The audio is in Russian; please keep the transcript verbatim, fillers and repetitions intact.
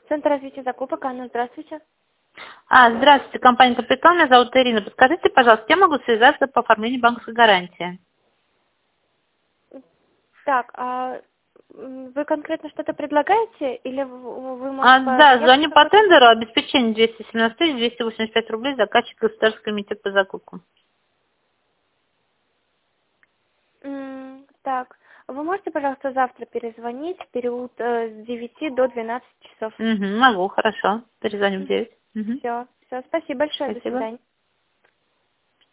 Центр развития закупок. Анна, здравствуйте. А, здравствуйте, компания «Капитал», меня зовут Ирина. Подскажите, пожалуйста, я могу связаться по оформлению банковской гарантии? Так, а м, вы конкретно что-то предлагаете или в- вы, А, может, по да, заявке звоню по какой-то? тендеру, обеспечение двести семнадцать тысяч двести восемьдесят пять рублей, заказчик Государственный комитет по закупкам. М, Так, вы можете, пожалуйста, завтра перезвонить в период э, с девяти до двенадцати часов? Угу, могу, хорошо. Перезвоню в девять. Угу. Все, все, спасибо большое, до Спасибо. свидания.